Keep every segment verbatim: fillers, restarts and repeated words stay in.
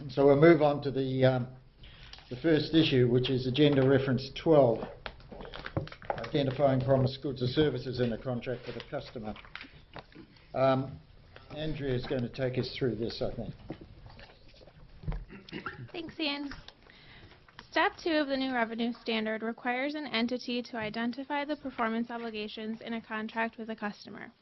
So we'll move on to the, um, the first issue, which is agenda reference twelve, identifying promised goods or services in a contract with a customer. Um, Andrea is going to take us through this, I think. Thanks, Ian. Step two of the new revenue standard requires an entity to identify the performance obligations in a contract with a customer.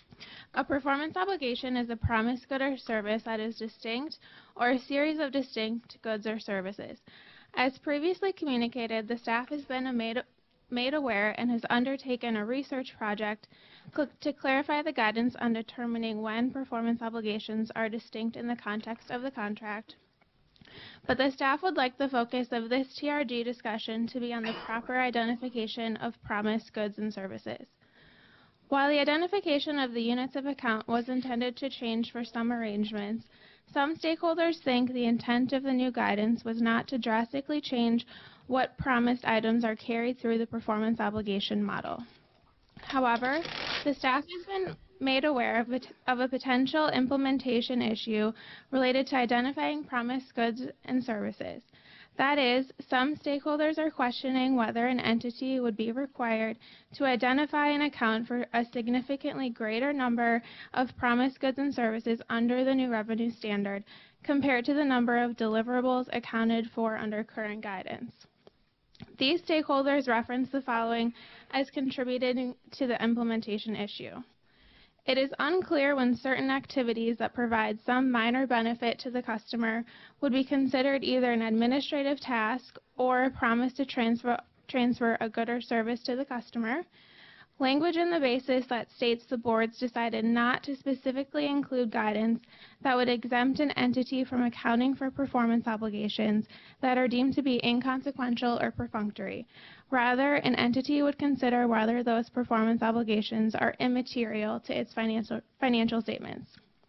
A performance obligation is a promised good or service that is distinct or a series of distinct goods or services. As previously communicated, the staff has been made, made aware and has undertaken a research project to clarify the guidance on determining when performance obligations are distinct in the context of the contract. But the staff would like the focus of this T R G discussion to be on the proper identification of promised goods and services. While the identification of the units of account was intended to change for some arrangements, some stakeholders think the intent of the new guidance was not to drastically change what promised items are carried through the performance obligation model. However, the staff has been made aware of, it, of a potential implementation issue related to identifying promised goods and services. That is, some stakeholders are questioning whether an entity would be required to identify and account for a significantly greater number of promised goods and services under the new revenue standard compared to the number of deliverables accounted for under current guidance. These stakeholders reference the following as contributing to the implementation issue. It is unclear when certain activities that provide some minor benefit to the customer would be considered either an administrative task or a promise to transfer, transfer a good or service to the customer. Language in the basis that states the boards decided not to specifically include guidance that would exempt an entity from accounting for performance obligations that are deemed to be inconsequential or perfunctory. Rather, an entity would consider whether those performance obligations are immaterial to its financial, financial statements.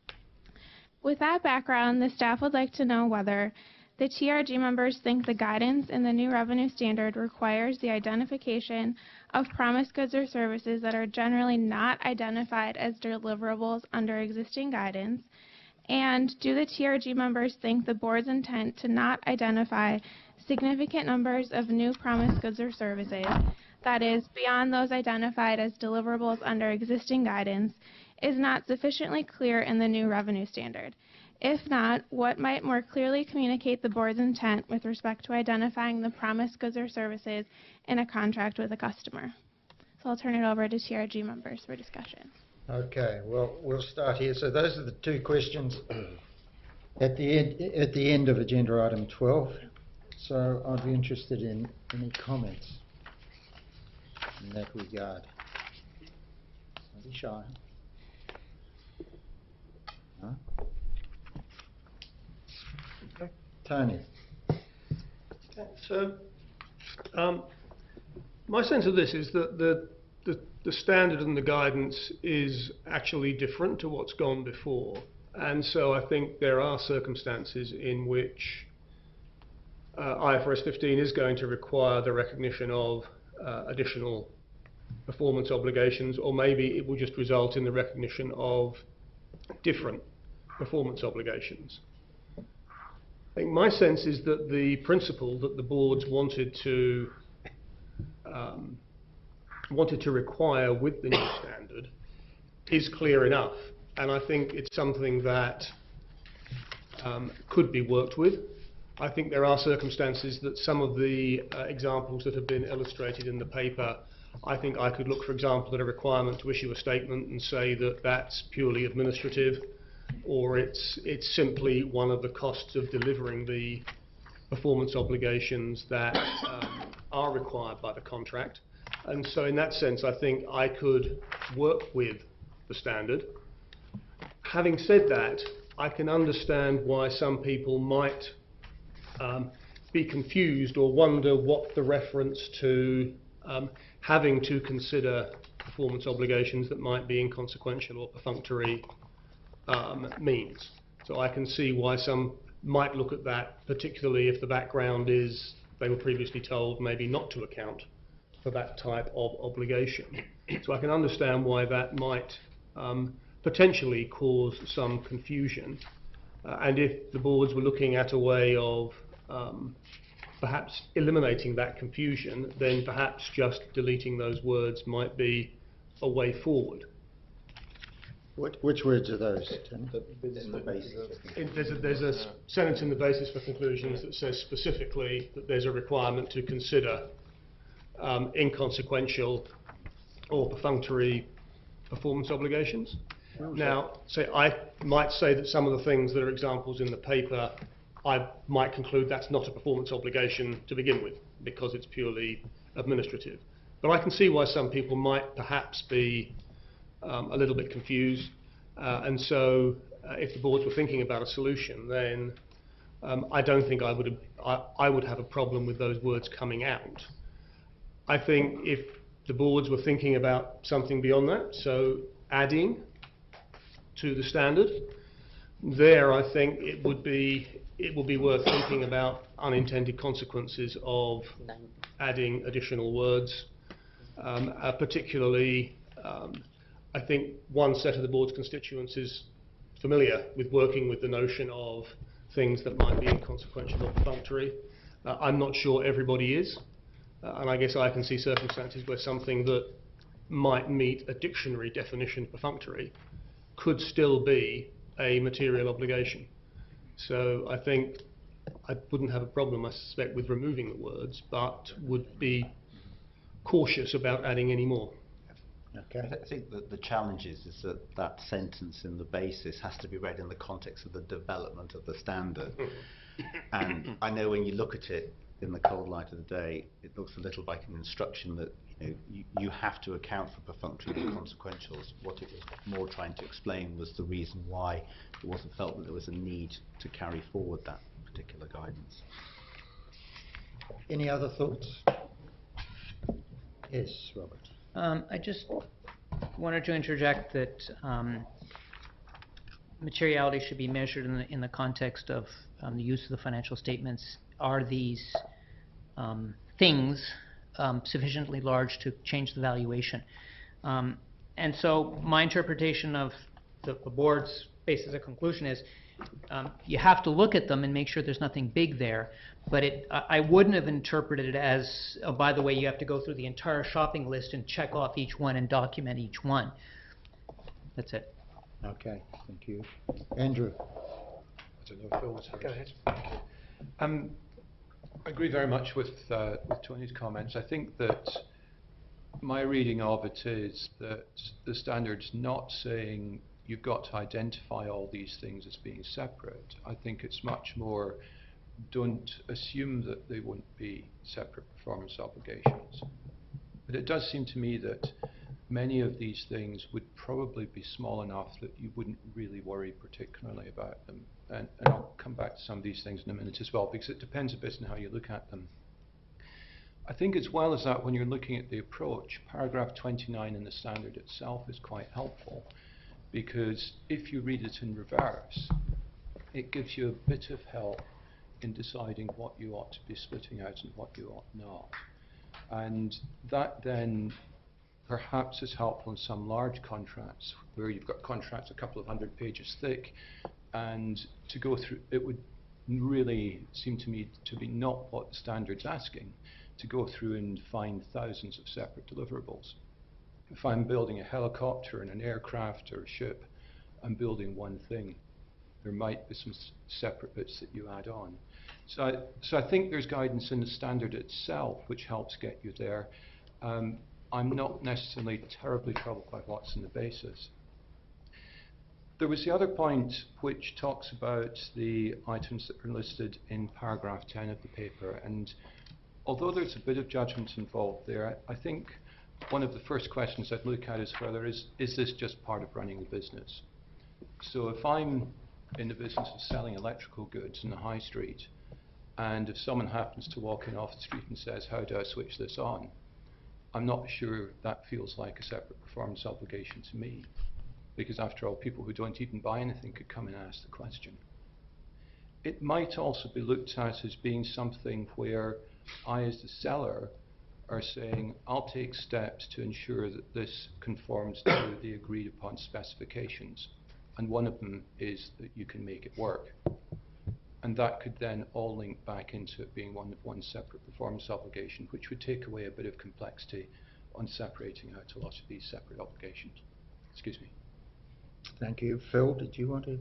With that background, the staff would like to know whether the T R G members think the guidance in the new revenue standard requires the identification of promised goods or services that are generally not identified as deliverables under existing guidance, and do the T R G members think the board's intent to not identify significant numbers of new promised goods or services, that is, beyond those identified as deliverables under existing guidance, is not sufficiently clear in the new revenue standard? If not, what might more clearly communicate the board's intent with respect to identifying the promised goods or services in a contract with a customer? So I'll turn it over to T R G members for discussion. Okay, well, we'll start here. So those are the two questions at the end, at the end of agenda item twelve. So I'd be interested in any comments in that regard. Don't be shy. Huh? Okay. Tony. Okay, so um, my sense of this is that the, the the standard and the guidance is actually different to what's gone before, and so I think there are circumstances in which uh, I F R S fifteen is going to require the recognition of uh, additional performance obligations, or maybe it will just result in the recognition of different performance obligations. I think my sense is that the principle that the boards wanted to um, wanted to require with the new standard is clear enough, and I think it's something that um, could be worked with. I think there are circumstances that some of the uh, examples that have been illustrated in the paper, I think I could look, for example, at a requirement to issue a statement and say that that's purely administrative, or it's it's simply one of the costs of delivering the performance obligations that um, are required by the contract. And so in that sense, I think I could work with the standard. Having said that, I can understand why some people might um, be confused or wonder what the reference to um, having to consider performance obligations that might be inconsequential or perfunctory um, means. So I can see why some might look at that, particularly if the background is they were previously told maybe not to account for that type of obligation. So I can understand why that might um, potentially cause some confusion. Uh, and if the boards were looking at a way of um, perhaps eliminating that confusion, then perhaps just deleting those words might be a way forward. Which, which words are those, Tim? In the basis. In, there's, a, there's a s- sentence in the basis for conclusions that says specifically that there's a requirement to consider um, inconsequential or perfunctory performance obligations. Now, say I might say that some of the things that are examples in the paper, I might conclude that's not a performance obligation to begin with, because it's purely administrative. But I can see why some people might perhaps be um, a little bit confused, uh, and so uh, if the boards were thinking about a solution, then um, I don't think I would I, I would have a problem with those words coming out. I think if the boards were thinking about something beyond that, so adding to the standard, there I think it would be it would be worth thinking about unintended consequences of adding additional words, um, uh, particularly um, I think one set of the board's constituents is familiar with working with the notion of things that might be inconsequential or perfunctory. Uh, I'm not sure everybody is, uh, and I guess I can see circumstances where something that might meet a dictionary definition of perfunctory could still be a material obligation. So I think I wouldn't have a problem, I suspect, with removing the words, but would be cautious about adding any more. Okay. I think that the challenge is, is that that sentence in the basis has to be read in the context of the development of the standard. And I know when you look at it in the cold light of the day, it looks a little like an instruction that you know, you, you have to account for perfunctory and consequentials. What it was more trying to explain was the reason why it wasn't felt that there was a need to carry forward that particular guidance. Any other thoughts? Yes, Robert. Um, I just wanted to interject that um, materiality should be measured in the, in the context of um, the use of the financial statements. Are these um, things um, sufficiently large to change the valuation? Um, and so my interpretation of the, the board's basis of conclusion is um, you have to look at them and make sure there's nothing big there. But it, I I wouldn't have interpreted it as, oh, by the way, you have to go through the entire shopping list and check off each one and document each one. That's it. Okay, thank you. Andrew. I don't know if Phil was first. Go ahead. Um, I agree very much with, uh, with Tony's comments. I think that my reading of it is that the standard's not saying you've got to identify all these things as being separate. I think it's much more, don't assume that they won't be separate performance obligations. But it does seem to me that many of these things would probably be small enough that you wouldn't really worry particularly about them. And, and I'll come back to some of these things in a minute as well, because it depends a bit on how you look at them. I think as well as that, when you're looking at the approach, paragraph twenty-nine in the standard itself is quite helpful, because if you read it in reverse, it gives you a bit of help in deciding what you ought to be splitting out and what you ought not. And that then perhaps is helpful in some large contracts where you've got contracts a couple of hundred pages thick, and to go through, it would really seem to me to be not what the standard's asking, to go through and find thousands of separate deliverables. If I'm building a helicopter and an aircraft or a ship, I'm building one thing. There might be some s separate bits that you add on. So I, so I think there's guidance in the standard itself which helps get you there. Um, I'm not necessarily terribly troubled by what's in the basis. There was the other point which talks about the items that are listed in paragraph ten of the paper, and although there's a bit of judgment involved there, I, I think one of the first questions I'd look at is whether is, is this just part of running a business? So if I'm in the business of selling electrical goods in the high street, and if someone happens to walk in off the street and says, how do I switch this on? I'm not sure that feels like a separate performance obligation to me, because after all, people who don't even buy anything could come and ask the question. It might also be looked at as being something where I, as the seller, are saying, I'll take steps to ensure that this conforms to the agreed upon specifications. and one of them is that you can make it work. And that could then all link back into it being one, one separate performance obligation, which would take away a bit of complexity on separating out a lot of these separate obligations. Excuse me. Thank you. Phil, did you want to?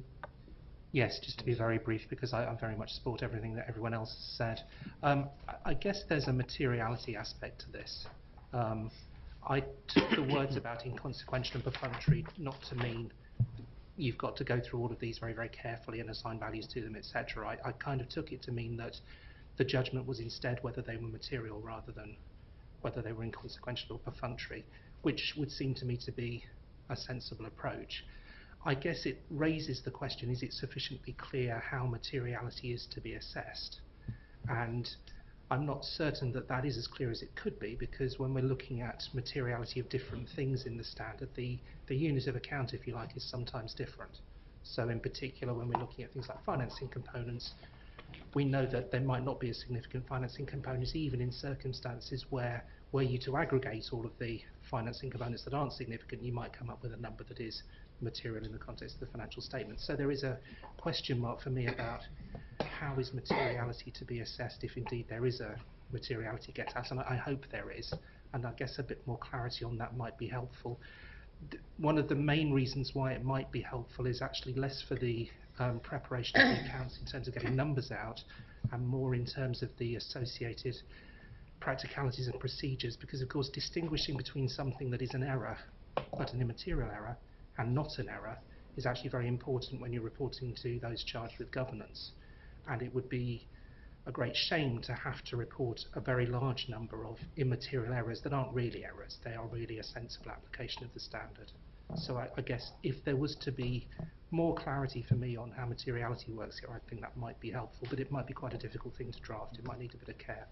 Yes, just to be very brief, because I, I very much support everything that everyone else has said. Um, I, I guess there's a materiality aspect to this. Um, I took the words about inconsequential and perfunctory not to mean you've got to go through all of these very, very carefully and assign values to them, et cetera. I, I kind of took it to mean that the judgment was instead whether they were material rather than whether they were inconsequential or perfunctory, which would seem to me to be a sensible approach. I guess it raises the question, is it sufficiently clear how materiality is to be assessed? And I'm not certain that that is as clear as it could be, because when we're looking at materiality of different things in the standard, the, the unit of account, if you like, is sometimes different. So in particular, when we're looking at things like financing components, we know that there might not be a significant financing component even in circumstances where, were you to aggregate all of the financing components that aren't significant, you might come up with a number that is material in the context of the financial statement. So there is a question mark for me about how is materiality to be assessed if indeed there is a materiality get at, and I, I hope there is, and I guess a bit more clarity on that might be helpful. D one of the main reasons why it might be helpful is actually less for the um, preparation of the accounts in terms of getting numbers out, and more in terms of the associated practicalities and procedures, because of course distinguishing between something that is an error but an immaterial error and not an error is actually very important when you're reporting to those charged with governance. And it would be a great shame to have to report a very large number of immaterial errors that aren't really errors. They are really a sensible application of the standard. So I, I guess if there was to be more clarity for me on how materiality works here, I think that might be helpful, but it might be quite a difficult thing to draft. It might need a bit of care.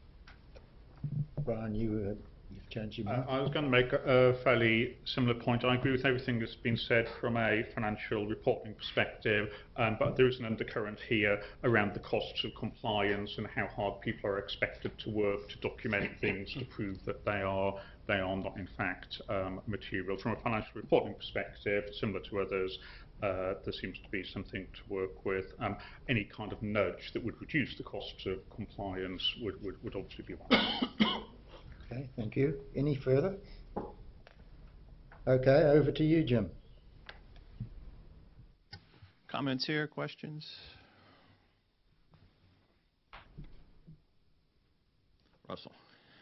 Brian, you, uh, you've changed your mind. Uh, I was going to make a, a fairly similar point. I agree with everything that's been said from a financial reporting perspective, um, but there is an undercurrent here around the costs of compliance and how hard people are expected to work to document things to prove that they are they are not in fact um, material. From a financial reporting perspective, similar to others, uh, there seems to be something to work with. Um, any kind of nudge that would reduce the costs of compliance would, would, would obviously be one. Okay, thank you. Any further? Okay, over to you, Jim. Comments here, questions? Russell.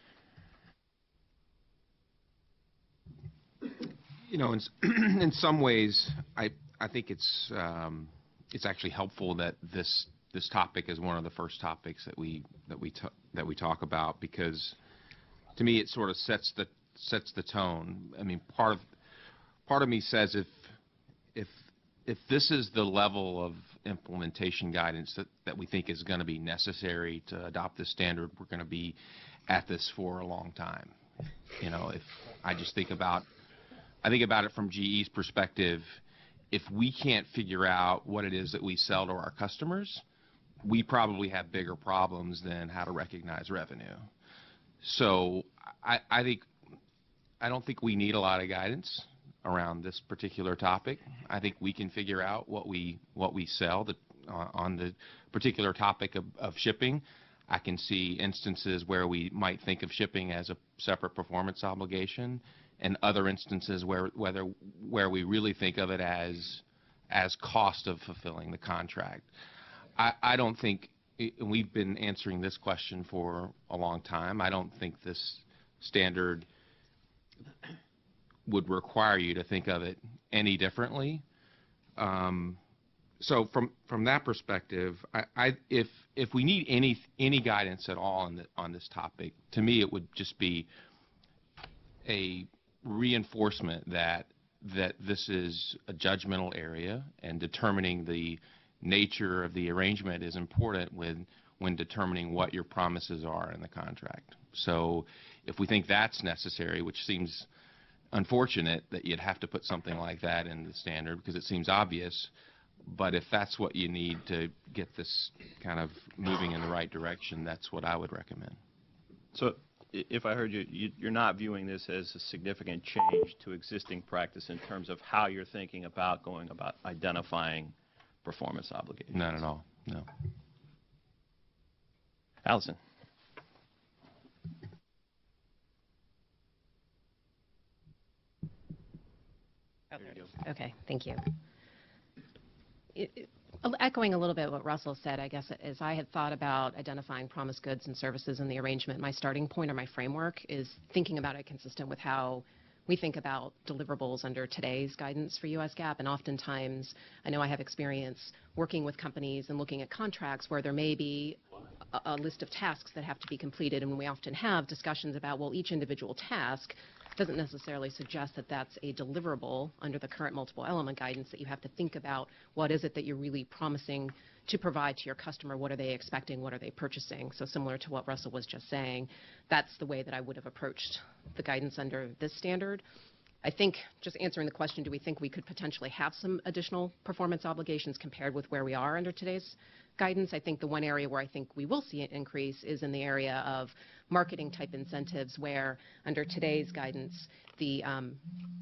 You know, in, in some ways, I I think it's um, it's actually helpful that this this topic is one of the first topics that we that we that we talk about, because to me it sort of sets the sets the tone. I mean, part of part of me says if if if this is the level of implementation guidance that, that we think is going to be necessary to adopt this standard, we're going to be at this for a long time. You know, if I just think about I think about it from G E's perspective, if we can't figure out what it is that we sell to our customers, we probably have bigger problems than how to recognize revenue. So I, I think I don't think we need a lot of guidance around this particular topic. I think we can figure out what we what we sell the, uh, on the particular topic of, of shipping. I can see instances where we might think of shipping as a separate performance obligation, and other instances where whether where we really think of it as as cost of fulfilling the contract. I, I don't think, and we've been answering this question for a long time, I don't think this standard would require you to think of it any differently. Um, so from from that perspective, I, I, if if we need any any guidance at all on the, on this topic, to me it would just be a reinforcement that that this is a judgmental area, and determining the nature of the arrangement is important when when determining what your promises are in the contract. So if we think that's necessary, which seems unfortunate that you'd have to put something like that in the standard because it seems obvious, but if that's what you need to get this kind of moving in the right direction, that's what I would recommend. So i- if I heard you, you, you're not viewing this as a significant change to existing practice in terms of how you're thinking about going about identifying performance obligations. Not at all, no. Allison. There you go. Okay, thank you. It, it, echoing a little bit what Russell said, I guess, as I had thought about identifying promised goods and services in the arrangement, my starting point or my framework is thinking about it consistent with how we think about deliverables under today's guidance for U S GAAP. And oftentimes, I know I have experience working with companies and looking at contracts where there may be a, a list of tasks that have to be completed, and we often have discussions about, well, each individual task doesn't necessarily suggest that that's a deliverable under the current multiple element guidance, that you have to think about what is it that you're really promising to provide to your customer, what are they expecting, what are they purchasing. So similar to what Russell was just saying, that's the way that I would have approached the guidance under this standard. I think, just answering the question, do we think we could potentially have some additional performance obligations compared with where we are under today's guidance? I think the one area where I think we will see an increase is in the area of marketing type incentives, where under today's guidance, the um,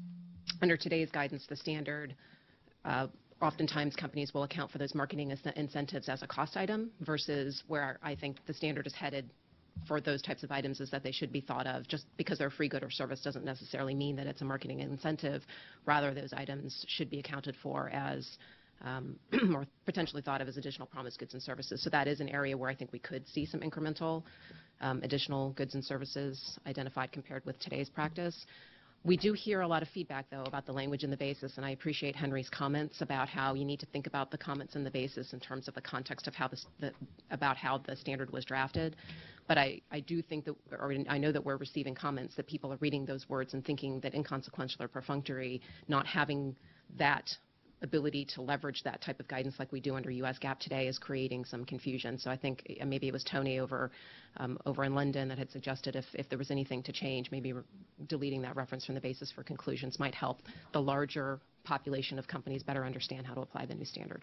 under today's guidance, the standard, uh, oftentimes companies will account for those marketing incentives as a cost item, versus where I think the standard is headed for those types of items is that they should be thought of. Just because they're a free good or service doesn't necessarily mean that it's a marketing incentive. Rather, those items should be accounted for as um, or potentially thought of as additional promised goods and services. So that is an area where I think we could see some incremental um, additional goods and services identified compared with today's practice. We do hear a lot of feedback, though, about the language in the basis, and I appreciate Henry's comments about how you need to think about the comments in the basis in terms of the context of how this, the, about how the standard was drafted. But I, I do think that, or I know that we're receiving comments that people are reading those words and thinking that inconsequential or perfunctory, not having that ability to leverage that type of guidance like we do under U S GAAP today, is creating some confusion. So I think uh, maybe it was Tony over um, over in London that had suggested if, if there was anything to change, maybe re deleting that reference from the basis for conclusions might help the larger population of companies better understand how to apply the new standard.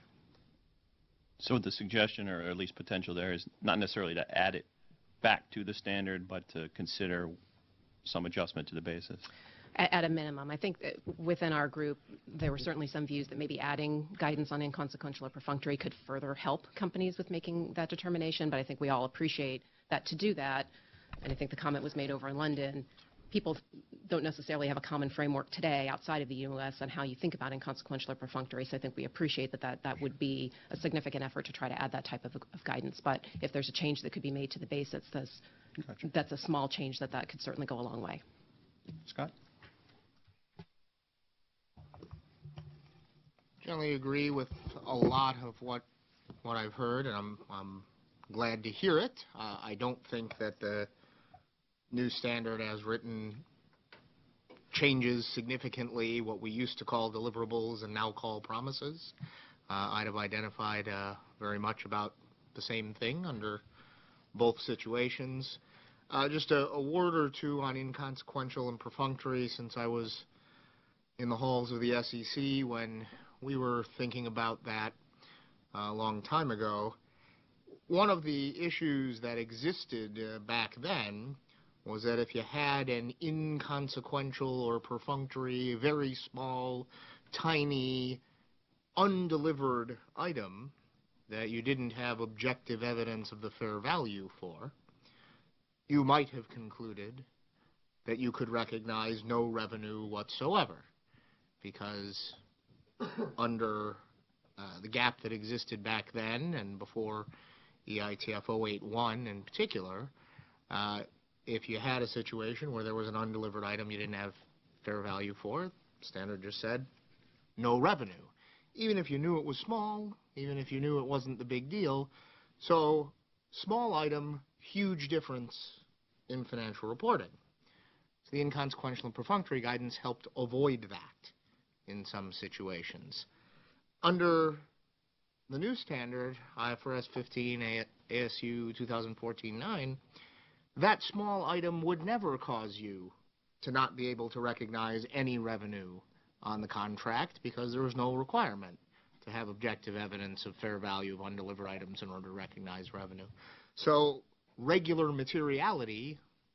So the suggestion, or at least potential there, is not necessarily to add it back to the standard, but to consider some adjustment to the basis. At a minimum. I think that within our group, there were certainly some views that maybe adding guidance on inconsequential or perfunctory could further help companies with making that determination, but I think we all appreciate that to do that, and I think the comment was made over in London, people don't necessarily have a common framework today outside of the U S on how you think about inconsequential or perfunctory, so I think we appreciate that that, that would be a significant effort to try to add that type of, of guidance. But if there's a change that could be made to the basis, that's, gotcha. that's a small change that that could certainly go a long way. Scott? Generally agree with a lot of what what I've heard, and I'm, I'm glad to hear it. Uh, I don't think that the new standard as written changes significantly what we used to call deliverables and now call promises. Uh, I'd have identified uh, very much about the same thing under both situations. Uh, just a, a word or two on inconsequential and perfunctory, since I was in the halls of the S E C when we were thinking about that a long time ago. One of the issues that existed uh, back then was that if you had an inconsequential or perfunctory, very small, tiny, undelivered item that you didn't have objective evidence of the fair value for, you might have concluded that you could recognize no revenue whatsoever, because under uh, the gap that existed back then and before E I T F oh eight one in particular, uh, if you had a situation where there was an undelivered item you didn't have fair value for, standard just said no revenue, even if you knew it was small, even if you knew it wasn't the big deal. So small item, huge difference in financial reporting. So the inconsequential and perfunctory guidance helped avoid that in some situations. Under the new standard, I F R S fifteen, A S U twenty fourteen nine, that small item would never cause you to not be able to recognize any revenue on the contract, because there was no requirement to have objective evidence of fair value of undelivered items in order to recognize revenue. So regular materiality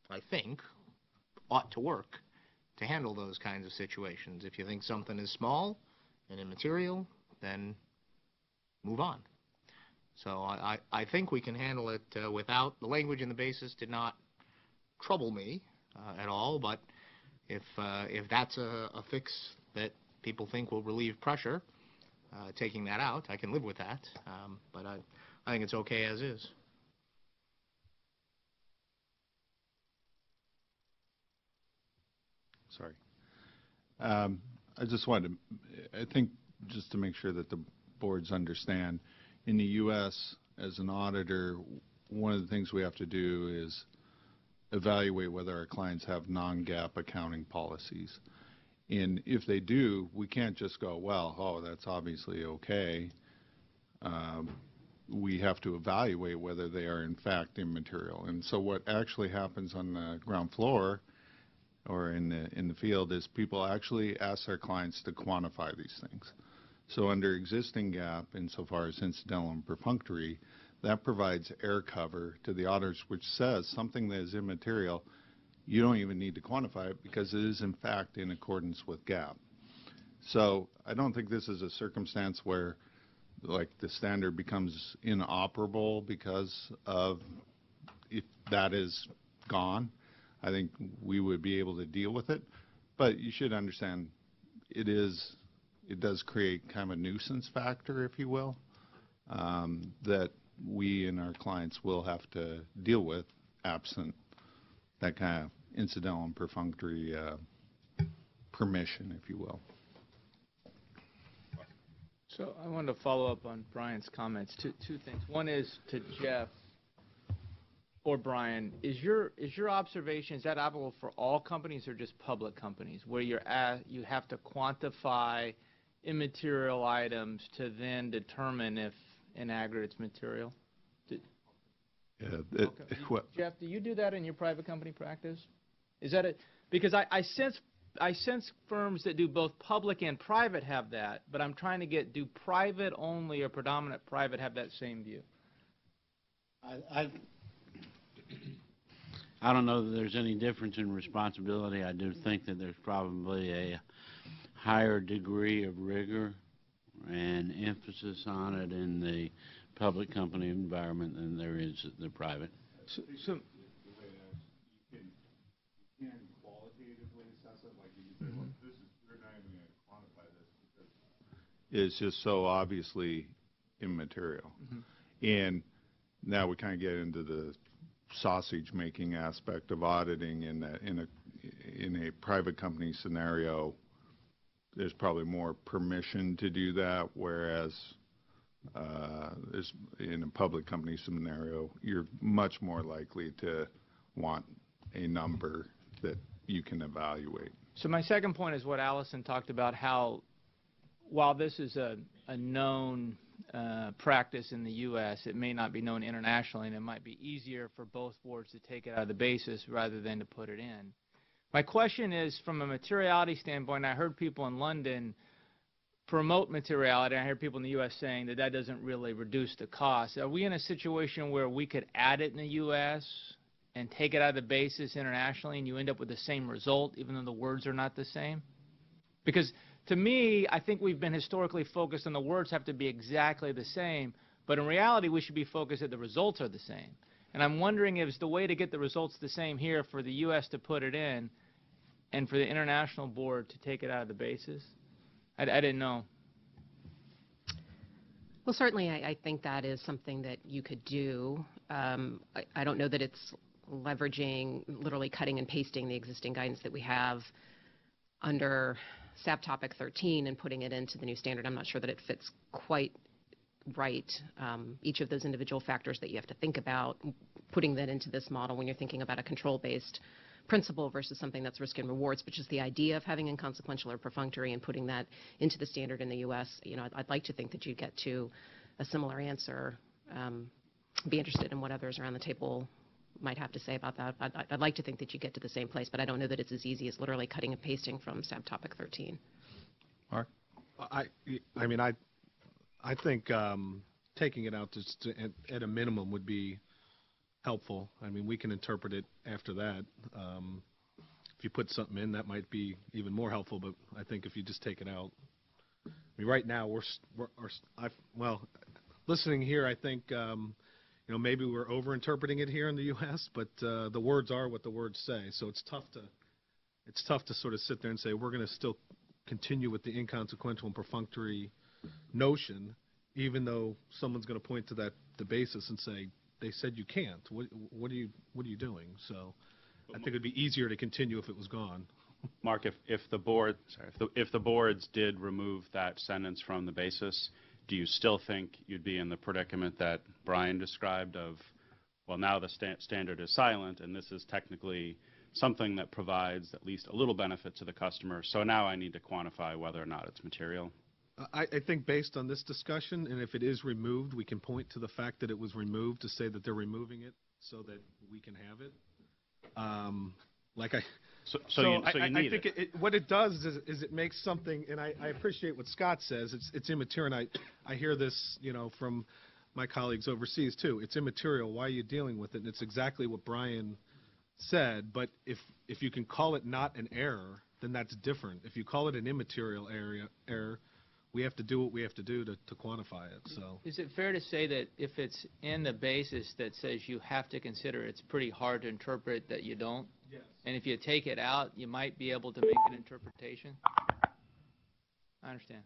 I think, ought to work to handle those kinds of situations. If you think something is small and immaterial, then move on. So I, I, I think we can handle it uh, without, the language in the basis did not trouble me uh, at all, but if, uh, if that's a, a fix that people think will relieve pressure, uh, taking that out, I can live with that, um, but I, I think it's okay as is. Sorry. Um, I just wanted to, I think, just to make sure that the boards understand, in the U S, as an auditor, one of the things we have to do is evaluate whether our clients have non-GAAP accounting policies. And if they do, we can't just go, well, oh, that's obviously okay. Um, we have to evaluate whether they are in fact immaterial. And so what actually happens on the ground floor or in the, in the field is people actually ask their clients to quantify these things. So under existing GAAP, insofar as incidental and perfunctory, that provides air cover to the auditors, which says something that is immaterial, you don't even need to quantify it because it is in fact in accordance with GAAP. So I don't think this is a circumstance where like the standard becomes inoperable because of if that is gone. I think we would be able to deal with it, but you should understand it is, it does create kind of a nuisance factor, if you will, um, that we and our clients will have to deal with absent that kind of incidental and perfunctory uh, permission, if you will. So I wanted to follow up on Brian's comments. Two, two things. One is to Jeff or Brian. Is your is your observation, is that applicable for all companies or just public companies, where you're at, you have to quantify immaterial items to then determine if in aggregate it's material? Did, yeah, it, okay. Did, Jeff, do you do that in your private company practice? Is that it? Because I, I sense I sense firms that do both public and private have that, but I'm trying to get, do private only or predominant private have that same view? I, I, I don't know that there's any difference in responsibility. I do think that there's probably a higher degree of rigor and emphasis on it in the public company environment than there is in the private. So, so is just so obviously immaterial. Mm-hmm. And now we kind of get into the sausage making aspect of auditing in a, in a in a private company scenario. There's probably more permission to do that, whereas uh, there's, in a public company scenario, you're much more likely to want a number that you can evaluate. So my second point is what Allison talked about, how while this is a, a known uh, practice in the U S, it may not be known internationally, and it might be easier for both boards to take it out of the basis rather than to put it in. My question is, from a materiality standpoint, I heard people in London promote materiality. I heard people in the U S saying that that doesn't really reduce the cost. Are we in a situation where we could add it in the U S and take it out of the basis internationally, and you end up with the same result, even though the words are not the same? Because to me, I think we've been historically focused on the words have to be exactly the same, but in reality, we should be focused that the results are the same. And I'm wondering if it's the way to get the results the same here for the U S to put it in and for the international board to take it out of the basis. I, I didn't know. Well, certainly I, I think that is something that you could do. Um, I, I don't know that it's leveraging, literally cutting and pasting the existing guidance that we have under S A B Topic thirteen and putting it into the new standard. I'm not sure that it fits quite right. Um, each of those individual factors that you have to think about, putting that into this model when you're thinking about a control-based principle versus something that's risk and rewards, but just the idea of having inconsequential or perfunctory and putting that into the standard in the U S, you know, I'd, I'd like to think that you'd get to a similar answer. Um, be interested in what others around the table might have to say about that. I'd, I'd like to think that you get to the same place, but I don't know that it's as easy as literally cutting and pasting from S A B Topic thirteen. Mark? I, I mean, I, I think um, taking it out to, to, at, at a minimum would be helpful. I mean, we can interpret it after that. Um, if you put something in, that might be even more helpful, but I think if you just take it out. I mean, right now, we're, s- we're, we're s- I've, well, listening here, I think, um, you know, maybe we're over-interpreting it here in the U S, but uh, the words are what the words say. So it's tough to, it's tough to sort of sit there and say, we're going to still continue with the inconsequential and perfunctory notion, even though someone's going to point to that, the basis and say, they said you can't. What, what are you, what are you doing? So I think it'd be easier to continue if it was gone. Mark, if, if the board, sorry, if the, if the boards did remove that sentence from the basis, do you still think you'd be in the predicament that Brian described of, well, now the sta standard is silent, and this is technically something that provides at least a little benefit to the customer, so now I need to quantify whether or not it's material? I, I think based on this discussion, and if it is removed, we can point to the fact that it was removed to say that they're removing it so that we can have it. Um, like I, so, so, you, so I, you I, need I think it. it. It, what it does is, is it makes something, and I, I appreciate what Scott says. It's, it's immaterial. And I, I hear this, you know, from my colleagues overseas too. It's immaterial. Why are you dealing with it? And it's exactly what Brian said. But if if you can call it not an error, then that's different. If you call it an immaterial area error, we have to do what we have to do to, to quantify it. So Is it fair to say that if it's in the basis that says you have to consider, it's pretty hard to interpret that you don't? Yes. And if you take it out, you might be able to make an interpretation? I understand.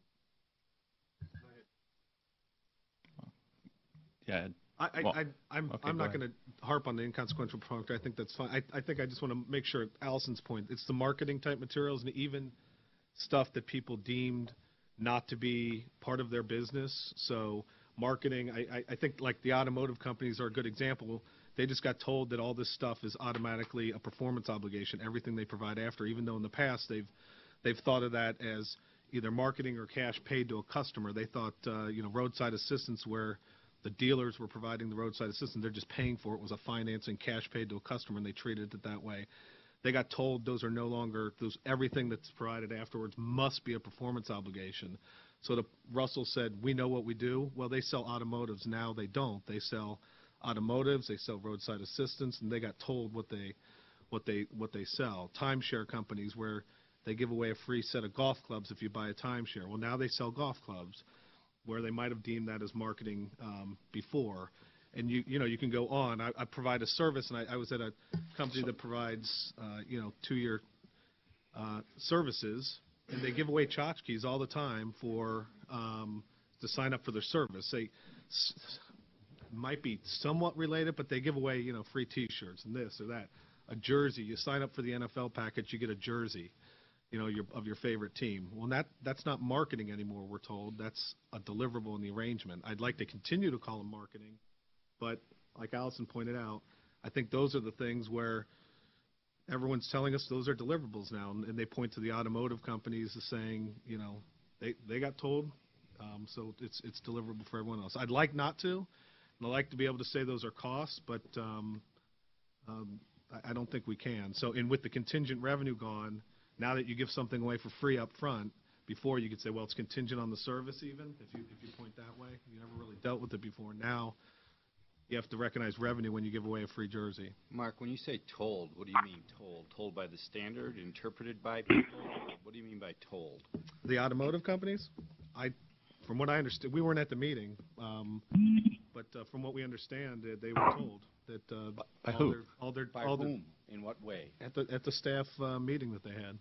Yeah. I, I, Well, I, I'm, okay, I'm go not ahead. going to harp on the inconsequential perfunctory. I think that's fine. I, I think I just want to make sure, Allison's point, it's the marketing type materials and even stuff that people deemed not to be part of their business. So marketing, I, I, I think like the automotive companies are a good example. They just got told that all this stuff is automatically a performance obligation, everything they provide after, even though in the past they've they've thought of that as either marketing or cash paid to a customer. They thought, uh, you know, roadside assistance where the dealers were providing the roadside assistance, they're just paying for it, was a financing cash paid to a customer, and they treated it that way. They got told those are no longer, those everything that's provided afterwards must be a performance obligation. So the, Russell said, we know what we do. Well, they sell automotives. Now they don't. They sell automotives, they sell roadside assistance, and they got told what they, what they, what they sell. Timeshare companies where they give away a free set of golf clubs if you buy a timeshare. Well, now they sell golf clubs where they might have deemed that as marketing um, before. And you you know you can go on. I, I provide a service, and I, I was at a company that provides uh, you know two-year uh, services, and they give away tchotchkes all the time for um, to sign up for their service. They s- might be somewhat related, but they give away you know free T-shirts and this or that. A jersey. You sign up for the N F L package, you get a jersey, you know, your, of your favorite team. Well, that that's not marketing anymore. We're told that's a deliverable in the arrangement. I'd like to continue to call them marketing. But like Allison pointed out, I think those are the things where everyone's telling us those are deliverables now, and, and they point to the automotive companies as saying, you know, they they got told, um, so it's it's deliverable for everyone else. I'd like not to, and I'd like to be able to say those are costs, but um, um, I, I don't think we can. So, and with the contingent revenue gone, now that you give something away for free up front, before you could say, well, it's contingent on the service even, if you if you point that way. You never really dealt with it before. Now you have to recognize revenue when you give away a free jersey. Mark, when you say told, what do you mean told? Told by the standard, interpreted by people? What do you mean by told? The automotive companies, I, from what I understand, we weren't at the meeting, um, but uh, from what we understand, uh, they were told that uh, By all who? their, all their, By all whom? In what way? Their, at the at the staff uh, meeting that they had.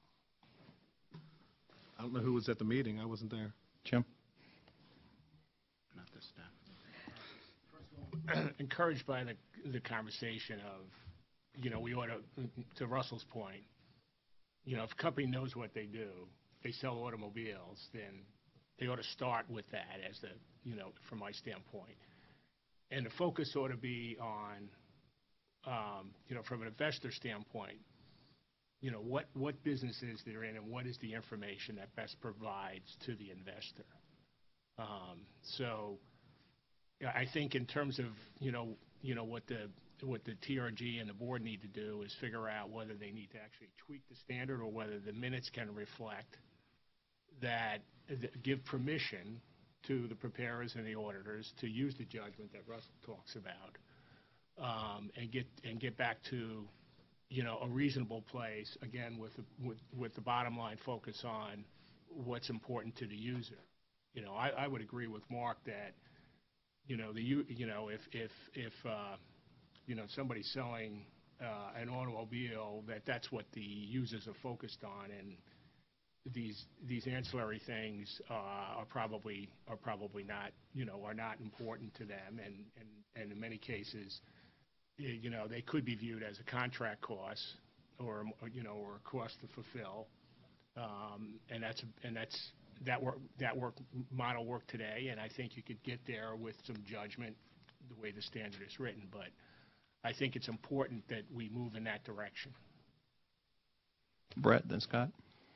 I don't know who was at the meeting. I wasn't there. Jim? Not the staff. Encouraged by the the conversation of, you know, we ought to, to Russell's point, you know, if a company knows what they do, they sell automobiles, then they ought to start with that as the, you know, from my standpoint. And the focus ought to be on, um, you know, from an investor standpoint, you know, what, what businesses they're in and what is the information that best provides to the investor. Um, so, yeah, I think in terms of, you know, you know what the what the T R G and the board need to do is figure out whether they need to actually tweak the standard or whether the minutes can reflect that, that give permission to the preparers and the auditors to use the judgment that Russell talks about um, and get and get back to, you know, a reasonable place, again, with the, with, with the bottom line focus on what's important to the user. You know, I, I would agree with Mark that, you know, the you you know if if if uh, you know somebody's selling uh, an automobile, that that's what the users are focused on, and these these ancillary things uh, are probably are probably not you know are not important to them, and and, and in many cases, you know, they could be viewed as a contract cost or you know or a cost to fulfill, um, and that's and that's that work that work model work today, and I think you could get there with some judgment the way the standard is written, but I think it's important that we move in that direction. Brett, then Scott.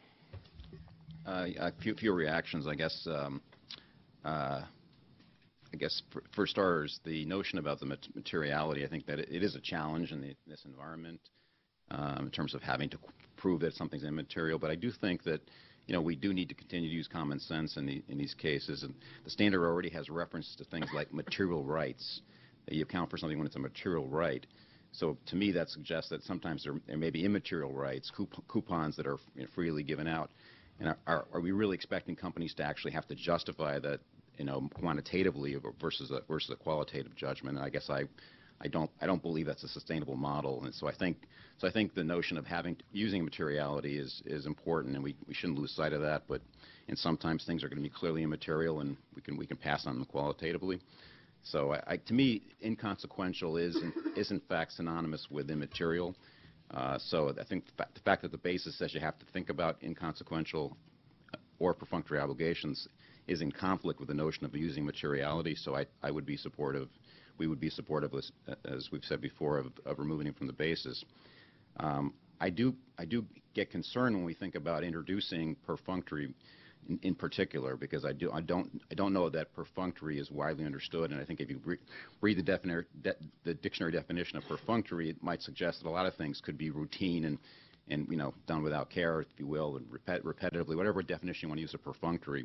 Uh, a few, few reactions, I guess. Um, uh, I guess for, for starters, the notion about the mat materiality, I think that it, it is a challenge in the, this environment um, in terms of having to prove that something's immaterial. But I do think that, you know, we do need to continue to use common sense in, the, in these cases. And the standard already has reference to things like material rights. That you account for something when it's a material right. So to me, that suggests that sometimes there, there may be immaterial rights, coup coupons that are you know, freely given out. And are, are, are we really expecting companies to actually have to justify that, you know, quantitatively versus a, versus a qualitative judgment? And I guess I, I don't, I don't believe that's a sustainable model. And so I think, so I think the notion of having using materiality is is important, and we we shouldn't lose sight of that. But and sometimes things are going to be clearly immaterial, and we can we can pass on them qualitatively. So I, I, to me, inconsequential is in, is in fact synonymous with immaterial. Uh, so I think the fact, the fact that the basis says you have to think about inconsequential or perfunctory obligations is in conflict with the notion of using materiality. So I, I would be supportive, we would be supportive, as, as we've said before, of, of removing it from the basis. Um, I do I do get concerned when we think about introducing perfunctory in, in particular, because I do I don't I don't know that perfunctory is widely understood, and I think if you re read the, defini de the dictionary definition of perfunctory, it might suggest that a lot of things could be routine and and you know done without care, if you will, and repet repetitively, whatever definition you want to use of perfunctory.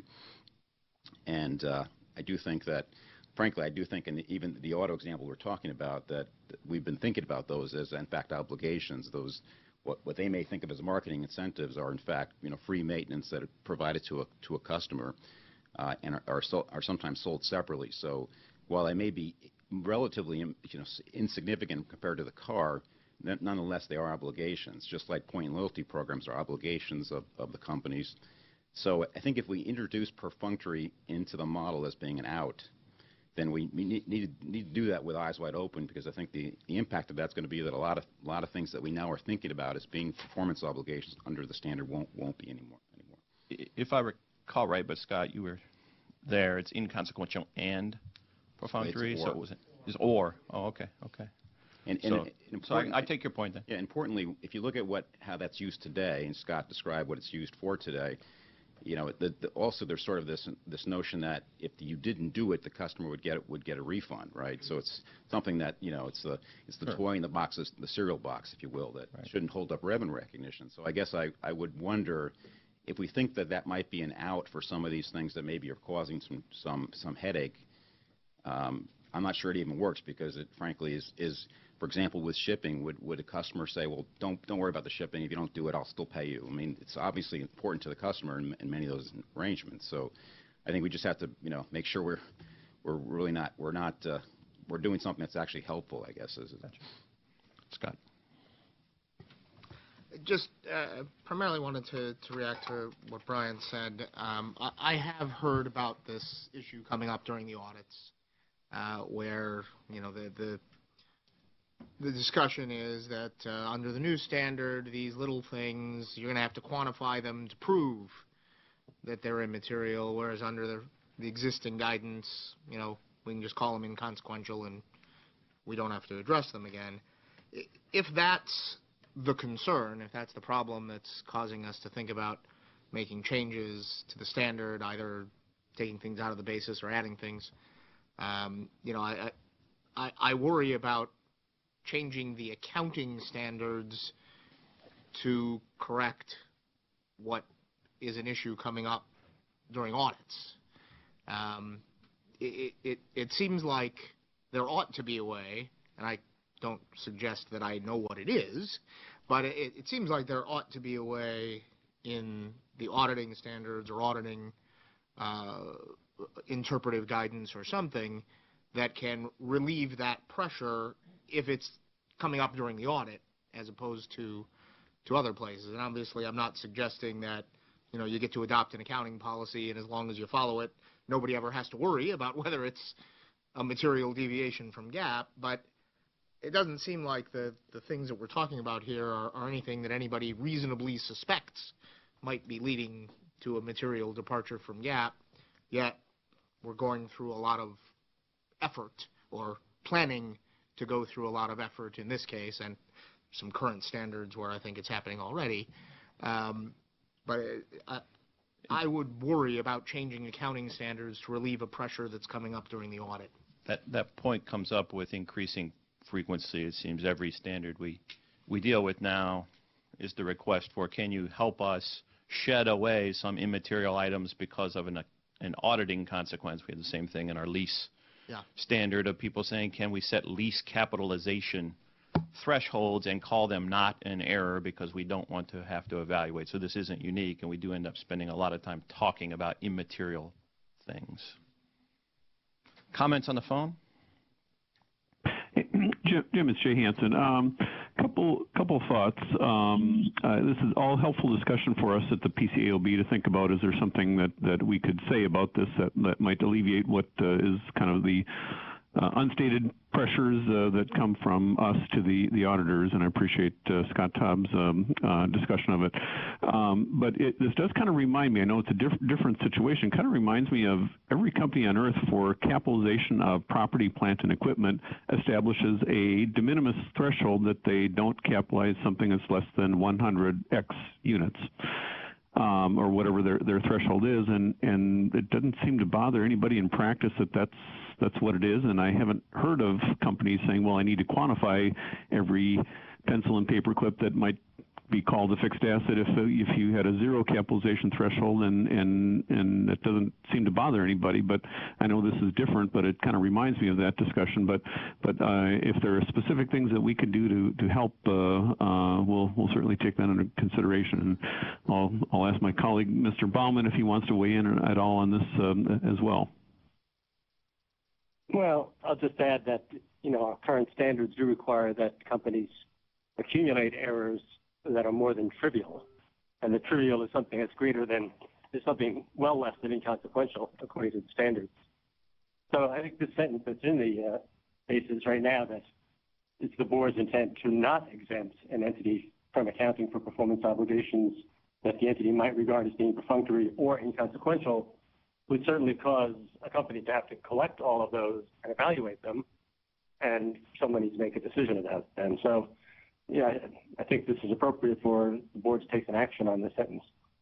And uh, I do think that, frankly, I do think in the, even the auto example we're talking about, that, that we've been thinking about those as in fact obligations. Those What, what they may think of as marketing incentives are in fact, you know, free maintenance that are provided to a to a customer, uh, and are are, so, are sometimes sold separately. So while they may be relatively, you know, insignificant compared to the car, nonetheless they are obligations. Just like point and loyalty programs are obligations of of the companies. So I think if we introduce perfunctory into the model as being an out, then we need, need, need to do that with eyes wide open, because I think the, the impact of that's going to be that a lot of a lot of things that we now are thinking about as being performance obligations under the standard won't won't be anymore anymore. If I recall right, but Scott, you were there. It's inconsequential and perfunctory. It's so or. it was is or. Oh, okay, okay. And, so, and, and so I, I take your point then. Yeah, importantly, if you look at what how that's used today, and Scott described what it's used for today. You know, the, the, also there's sort of this this notion that if you didn't do it, the customer would get would get a refund, right? So it's something that you know, it's the it's the Sure. toy in the box, the cereal box, if you will, that Right. shouldn't hold up revenue recognition. So I guess I I would wonder if we think that that might be an out for some of these things that maybe are causing some some some headache. Um, I'm not sure it even works, because it frankly is is. For example, with shipping, would, would a customer say, well, don't don't worry about the shipping. If you don't do it, I'll still pay you. I mean, it's obviously important to the customer in, in many of those arrangements. So I think we just have to, you know, make sure we're we're really not we're not uh, we're doing something that's actually helpful, I guess. Is it? Scott. Just uh, primarily wanted to, to react to what Brian said. Um, I, I have heard about this issue coming up during the audits, uh, where you know the the The discussion is that uh, under the new standard, these little things, you're going to have to quantify them to prove that they're immaterial, whereas under the, the existing guidance, you know, we can just call them inconsequential and we don't have to address them again. If that's the concern, if that's the problem that's causing us to think about making changes to the standard, either taking things out of the basis or adding things, um, you know, I, I, I worry about changing the accounting standards to correct what is an issue coming up during audits. Um, it, it, it seems like there ought to be a way, and I don't suggest that I know what it is, but it, it seems like there ought to be a way in the auditing standards or auditing uh, interpretive guidance or something that can relieve that pressure if it's coming up during the audit as opposed to to other places. And obviously I'm not suggesting that, you know, you get to adopt an accounting policy and as long as you follow it, nobody ever has to worry about whether it's a material deviation from GAAP, but it doesn't seem like the, the things that we're talking about here are, are anything that anybody reasonably suspects might be leading to a material departure from GAAP, yet we're going through a lot of effort or planning to go through a lot of effort in this case, and some current standards where I think it's happening already. Um, but I, I would worry about changing accounting standards to relieve a pressure that's coming up during the audit. That, that point comes up with increasing frequency. It seems every standard we, we deal with now is the request for, can you help us shed away some immaterial items because of an, an auditing consequence? We have the same thing in our lease yeah. standard of people saying, can we set lease capitalization thresholds and call them not an error because we don't want to have to evaluate. So this isn't unique, and we do end up spending a lot of time talking about immaterial things. Comments on the phone? Jim, Jim it's Jay Hansen. Um, couple couple thoughts. Um, uh, this is all helpful discussion for us at the P C A O B to think about. Is there something that, that we could say about this that, that might alleviate what uh, is kind of the uh, unstated pressures uh, that come from us to the, the auditors, and I appreciate uh, Scott Tobb's um, uh, discussion of it. Um, but it, this does kind of remind me, I know it's a diff different situation, kind of reminds me of every company on earth for capitalization of property, plant, and equipment establishes a de minimis threshold that they don't capitalize something that's less than one hundred X units. Um, or whatever their, their threshold is, and, and it doesn't seem to bother anybody in practice that that's, that's what it is, and I haven't heard of companies saying, well, I need to quantify every pencil and paper clip that might be called a fixed asset if, if you had a zero capitalization threshold, and, and, and it doesn't seem to bother anybody. But I know this is different, but it kind of reminds me of that discussion. But, but uh, if there are specific things that we can do to, to help, uh, uh, we'll, we'll certainly take that under consideration. And I'll, I'll ask my colleague, Mister Baumann, if he wants to weigh in at all on this um, as well. Well, I'll just add that, you know, our current standards do require that companies accumulate errors that are more than trivial, and the trivial is something that's greater than, is something well less than inconsequential according to the standards. So I think this sentence that's in the uh, basis right now, that it's the board's intent to not exempt an entity from accounting for performance obligations that the entity might regard as being perfunctory or inconsequential, would certainly cause a company to have to collect all of those and evaluate them, and someone needs to make a decision about them. So, yeah, I, I think this is appropriate for the board to take an action on this sentence.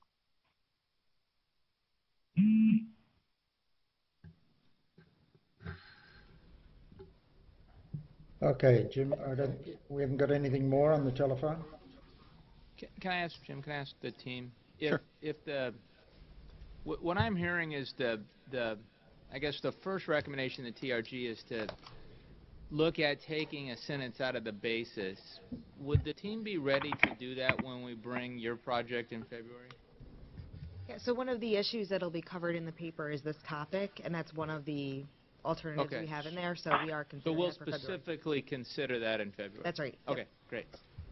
Okay, Jim, I don't, we haven't got anything more on the telephone? Can, can I ask, Jim, can I ask the team? If, Sure. If the, what, what I'm hearing is the, the, I guess the first recommendation of the T R G is to look at taking a sentence out of the basis. Would the team be ready to do that when we bring your project in February? Yeah, so one of the issues that'll be covered in the paper is this topic, and that's one of the alternatives Okay. we have in there, so we are So considering we'll that for February. specifically consider that in February? That's right. Yep. Okay, great.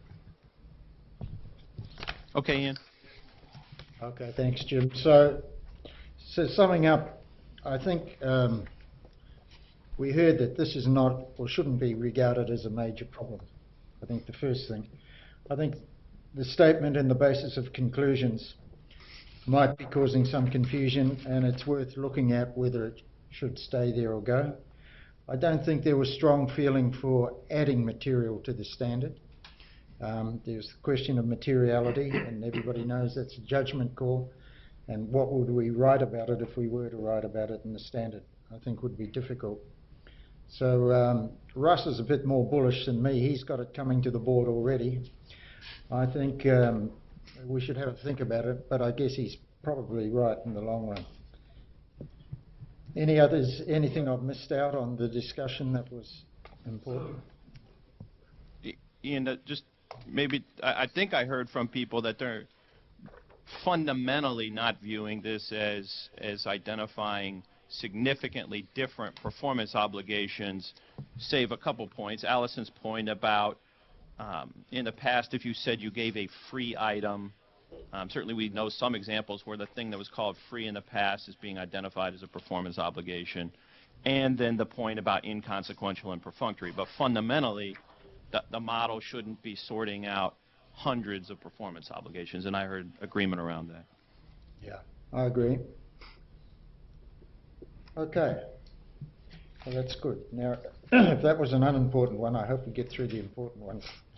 Okay, Ian. Okay, thanks, Jim. So, so summing up, I think um, we heard that this is not or shouldn't be regarded as a major problem. I think the first thing. I think the statement and the basis of conclusions might be causing some confusion, and it's worth looking at whether it should stay there or go. I don't think there was strong feeling for adding material to the standard. Um, there's the question of materiality, and everybody knows that's a judgment call, and what would we write about it if we were to write about it in the standard, I think would be difficult. So um, Russ is a bit more bullish than me. He's got it coming to the board already. I think um, we should have a think about it, but I guess he's probably right in the long run. Any others, anything I've missed out on the discussion that was important? Ian, that just maybe, I, I think I heard from people that they're fundamentally not viewing this as, as identifying significantly different performance obligations, save a couple points. Allison's point about um, in the past, if you said you gave a free item, um, certainly we know some examples where the thing that was called free in the past is being identified as a performance obligation, and then the point about inconsequential and perfunctory. But fundamentally, the, the model shouldn't be sorting out hundreds of performance obligations, and I heard agreement around that. Yeah, I agree. Okay, well, that's good. Now, if that was an unimportant one, I hope we get through the important ones